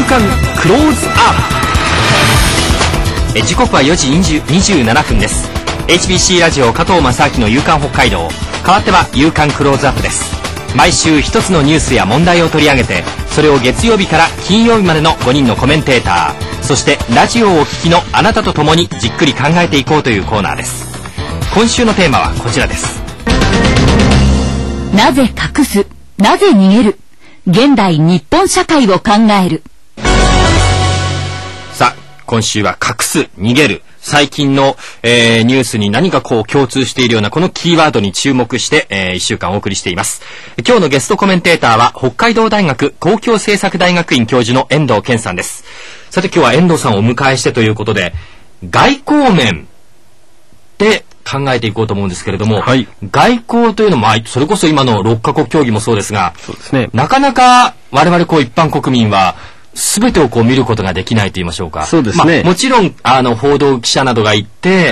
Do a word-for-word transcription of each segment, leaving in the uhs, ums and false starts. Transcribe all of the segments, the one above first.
刊クローズアップ。え時刻はよじにじゅうななふんです。 エイチビーシー ラジオ加藤正明の夕刊北海道、代わっては夕刊クローズアップです。毎週一つのニュースや問題を取り上げて、それを月曜日から金曜日までのごにんのコメンテーター、そしてラジオをお聞きのあなたと共にじっくり考えていこうというコーナーです。今週のテーマはこちらです。 なぜ隠す、なぜ逃げる、現代日本社会を考える。 さあ、今週は隠す、逃げる、最近の、えー、ニュースに何かこう共通しているようなこのキーワードに注目して、えー、いっしゅうかんお送りしています。今日のゲストコメンテーターは北海道大学公共政策大学院教授の遠藤健さんです。さて今日は遠藤さんをお迎えしてということで、外交面で考えていこうと思うんですけれども、はい、外交というのも、それこそ今のろっかこく協議もそうですが、そうですね、なかなか我々こう一般国民は全てをこう見ることができないと言いましょうか。そうですね。まあ、もちろんあの報道記者などが言って、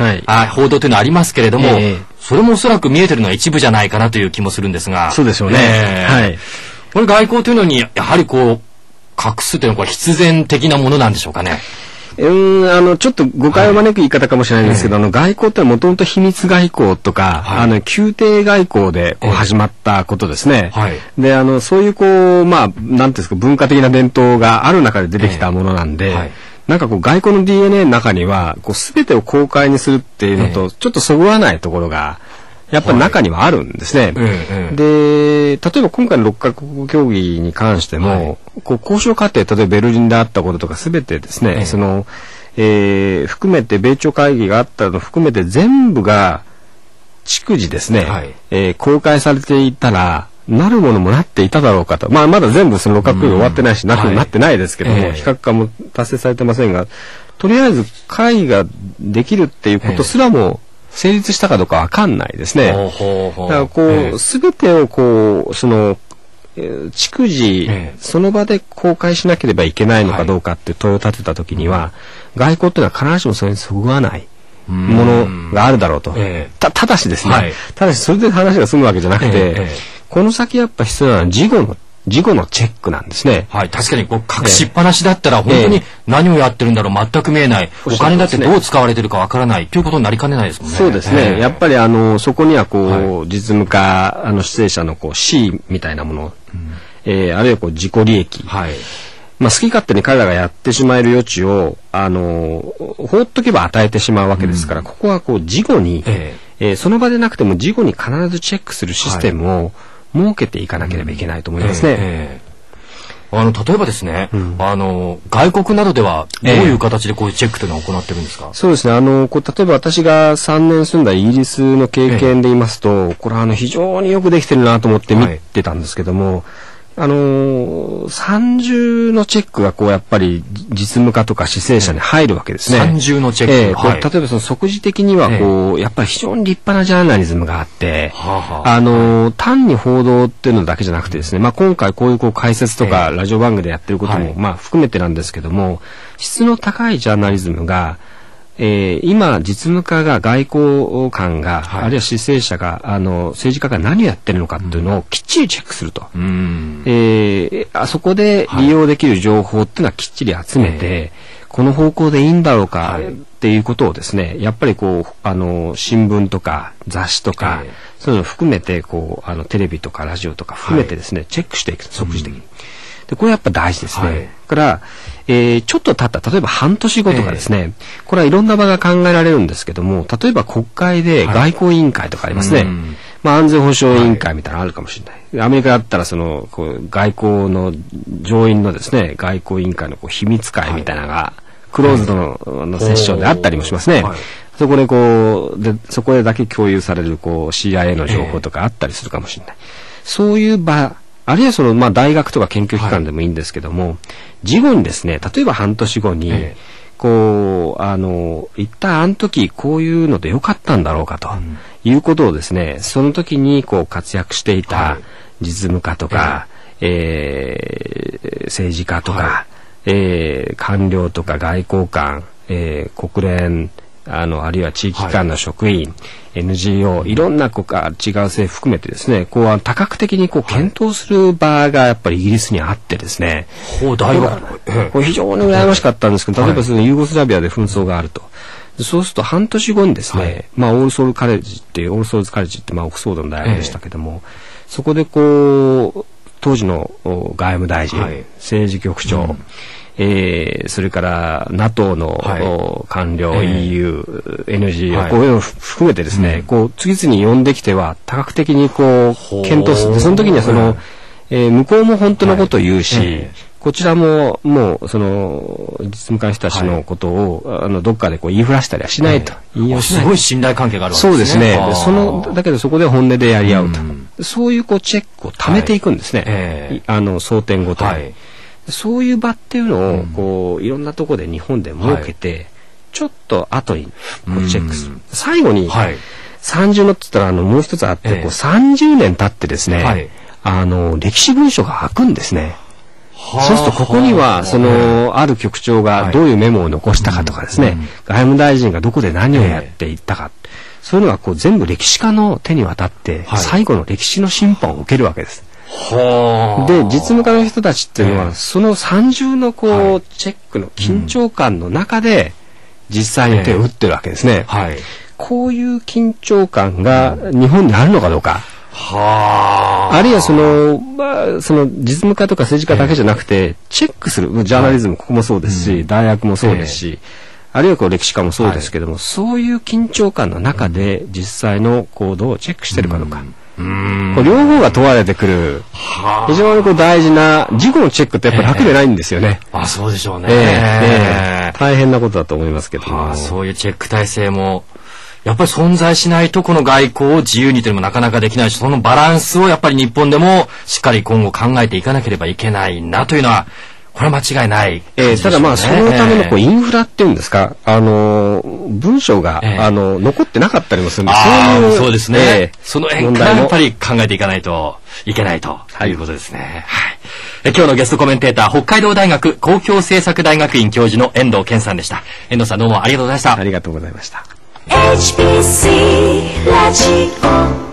はい、あ報道というのはありますけれども、えー、それもおそらく見えてるのは一部じゃないかなという気もするんですが。そうでしょうね。えー、はい。これ外交というのにやはりこう隠すというのは必然的なものなんでしょうかね。 うんあのちょっと誤解を招く言い方かもしれないんですけど、はい、あの外交ってもともと秘密外交とか、はい、あの宮廷外交でこう始まったことですね。はい、であのそういうこうまあなんていうんですか、文化的な伝統がある中で出てきたものなんで、はい、なんかこう外交の ディーエヌエー の中にはこう全てを公開にするっていうのとちょっとそぐわないところがやっぱり中にはあるんですね。はい、で例えば今回のろっかこく協議に関しても、はい、こう交渉過程、例えばベルリンであったこととか全てですね、えー、その、えー、含めて米朝会議があったの含めて全部が逐次ですね、はい、えー、公開されていたらなるものもなっていただろうかと。まあまだ全部そのろっかこく協議終わってないし、うん、なくなってないですけども、はい、比較化も達成されてませんが、とりあえず会議ができるっていうことすらも、えー成立したかどうかわかんないですね。ほうほうほう。だからこうすべ、えー、てをこうその、えー、逐次、えー、その場で公開しなければいけないのかどうかって問いを立てたときには、はい、外交っていうのは必ずしもそれにそぐわないものがあるだろうと。えー、た, ただしですね、はい、ただしそれで話が済むわけじゃなくて、えーえー、この先やっぱ必要なのは事後の事後のチェックなんですね。 はい、確かにこう隠しっぱなしだったら本当に何をやってるんだろう全く見えない、お金だってどう使われてるかわからないということになりかねないですもんね。 そうですね。やっぱりあのそこにはこう、はい、実務家あの出演者のこう C みたいなもの、うん、えー、あるいはこう自己利益、はい、まあ、好き勝手に彼らがやってしまえる余地をあの放っとけば与えてしまうわけですから、うん、ここはこう事後に、えーえー、その場でなくても事後に必ずチェックするシステムを、はい、設けていかなければいけないと思いますね。えー、あの例えばですね、うん、あの外国などではどういう形でこういうチェックというのを行ってるんですか。えー、 そうですね。あのこう例えば私がさんねん住んだイギリスの経験で言いますと、えー、これはあの非常によくできてるなと思って見てたんですけども、はい、あのー、三重のチェックがこうやっぱり実務家とか市政者に入るわけですね。 三重のチェック、 えーはい、例えばその即時的にはこう、えー、やっぱり非常に立派なジャーナリズムがあって、はあはあ、あのー、単に報道っていうのだけじゃなくてですね、まあ、今回こういうこう解説とかラジオ番組でやってることも、えーまあ、含めてなんですけども、質の高いジャーナリズムがえー、今実務家が外交官が、はい、あるいは市政者があの政治家が何をやってるのかっていうのをきっちりチェックすると、うん、えー、あそこで利用できる情報っていうのはきっちり集めて、はい、この方向でいいんだろうかっていうことをですね、やっぱりこうあの新聞とか雑誌とか、はい、そういうのを含めてこうあのテレビとかラジオとか含めてですね、はい、チェックしていく即時的に。うん、でこれやっぱ大事ですね。はい、から、えー、ちょっと経った例えば半年後とかですね、えー、これはいろんな場が考えられるんですけども、例えば国会で外交委員会とかありますね。はい、まあ、安全保障委員会みたいなのあるかもしれない。はい、アメリカだったらそのこう外交の上院のですね外交委員会のこう秘密会みたいなのが、はい、クローズド の,、のセッションであったりもしますね。はい、そこでこうでそこでだけ共有されるこう シーアイエー の情報とかあったりするかもしれない。えー、そういう場、あるいはその、まあ、大学とか研究機関でもいいんですけども、はい、事後にですね、例えば半年後に、ええ、こう、あの、一体あの時こういうのでよかったんだろうかということをですね、その時にこう活躍していた実務家とか、えええー、政治家とか、はい、えー、官僚とか外交官、えー、国連、あのあるいは地域機関の職員、はい、 エヌジーオー、いろんなこうか違う政府含めてですね、こう多角的にこう検討する場がやっぱりイギリスにあってですね、 ほう大学これ非常に羨ましかったんですけど、例えばそのユーゴスラビアで紛争があると。そうすると半年後にですね、はい、まあオールソールカレッジっていうオールソールズカレッジってまあオックスフォードの大学でしたけども、えー、そこでこう当時の外務大臣、はい、政治局長、うん、えー、それから ナトー の、はい、官僚、えー、イーユー、エヌジーオー、はい、こういうのを含めてですね、うん、こう次々に呼んできては多角的にこう検討する。でその時にはその、えー、向こうも本当のことを言うし、はい、えーこちらももうその実務家の人たちのことを、はい、あのどっかでこう言いふらしたりはしないと、 えー、すごい信頼関係があるわけですね。そうですね。そのだけどそこで本音でやり合うと、うん、そういうこうチェックを貯めていくんですね。はいえー、あの争点ごとに、はい、そういう場っていうのをこういろんなところで日本で設けて、はい、ちょっと後にこうチェックする。うん、最後に、はい、さんじゅうのって言ったらあのもう一つあって、えー、こうさんじゅうねん経ってですね、はい、あの歴史文書が開くんですね。そうするとここにはそのある局長がどういうメモを残したかとかですね、外務大臣がどこで何をやっていったか、そういうのがこう全部歴史家の手に渡って最後の歴史の審判を受けるわけです。で実務家の人たちっていうのはその三重のこうチェックの緊張感の中で実際に手を打ってるわけですね。こういう緊張感が日本にあるのかどうか。はあ、あるいはその、まあ、その実務家とか政治家だけじゃなくて、えー、チェックするジャーナリズム、ここもそうですし、うん、大学もそうですし、えー、あるいはこう歴史家もそうですけども、はい、そういう緊張感の中で実際の行動をチェックしてるかどうか、うん、こう両方が問われてくる非常にこう大事な事故のチェックってやっぱり楽でないんですよね。 えー、あそうでしょうね、 えーえー、大変なことだと思いますけども、 そういうチェック体制もやっぱり存在しないとこの外交を自由にというのもなかなかできないし、そのバランスをやっぱり日本でもしっかり今後考えていかなければいけないなというのはこれは間違いない、ねえー、ただまあそのためのこうインフラっていうんですか、あの文章が、えー、あの残ってなかったりもするんで、 そういうそうですね、えー、その辺からやっぱり考えていかないといけないということですね。はいはい、え今日のゲストコメンテーター、北海道大学公共政策大学院教授の遠藤健さんでした。遠藤さんどうもありがとうございました。 ありがとうございました。 エイチビーシー ラジオ